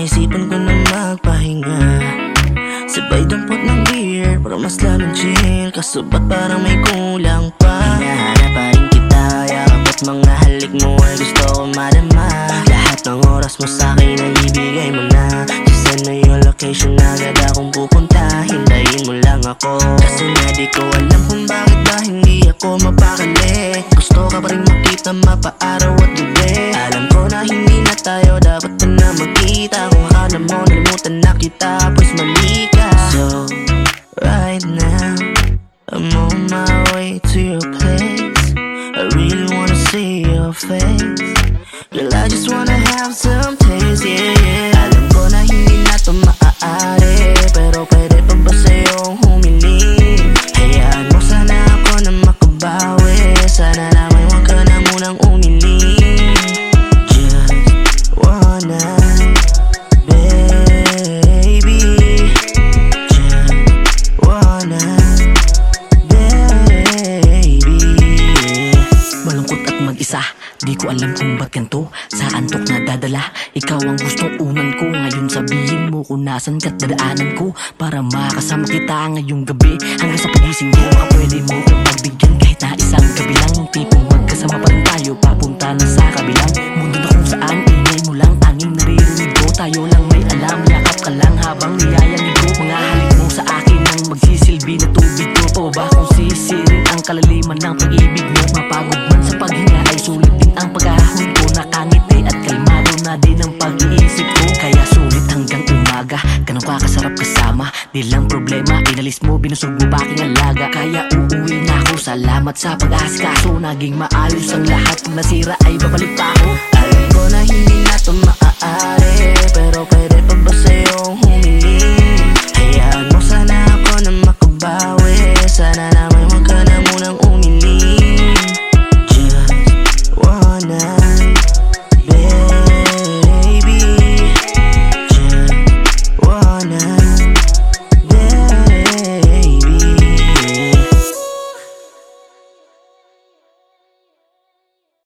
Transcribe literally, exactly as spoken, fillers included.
naisipan ko na magpahinga, sabay dampot ng beer para mas lalong chill. Kaso ba't parang may kulang pa? Hinahanap pa rin kita, yakap at mga halik mo ay gusto ko madama. Lahat ng oras mo sa'kin ay ibigay mo na. Send mo yung location, agad akong pupunta. Hintayin mo lang ako, kasi nga di ko alam kung bakit ba hindi ako mapakali. Gusto ka pa rin makita mapaaraw at gabi. Alam ko na hindi na tayo dapat na magkita. Kung akala mo nalimutan na kita, pues mali ka. So right now I'm on my way to your place. I really wanna see your face. Girl, I just wanna have some taste, yeah, yeah. Alam ko na hindi na to maaari, pero pwede pa ba sa'yong humiling? Hayaan mo sana ako na makabawi. Sana lamang huwag ka na munang umiling. Just wanna, baby. Just wanna, baby. Malungkot at mag-isa, di ko alam kung ba't ganito. Sa antok na dadala, ikaw ang gustong unan ko. Ngayon sabihin mo kung nasan ka't dadaanan ko, para makasama kita ngayong gabi. Hanggang sa pagising mo, baka pwede mo kong magbigyan kahit na isang gabi lang. Yung tipong magkasama pa rin tayo, papunta na sa kabilang mundo na kung saan ingay mo lang tanging naririnig ko. Tayo lang may alam, yakap ka lang habang niyayanig ko. Mga halik mo sa akin ang magsisilbi na tubig ko. O ba kung sisirin ang kalaliman ng pag-ibig mo? Mapagod man sa paghinga ay sulit din ang pag-ahon ko. Nakangiti at kalmado na din ang pag-iisip ko. Kaya sulit hanggang umaga, ganun kakasarap kasama. Di lang problema, inalis mo, binusog mo pa aking alaga. Kaya uuwi na ako, salamat sa pag-asikaso. Naging maayos ang lahat, kung nasira ay babalik pa ako. Alam ko na hindi na to maaari, pero pwede pa ba sa'yong humiling? Hayaan mo sana ako na makabawi.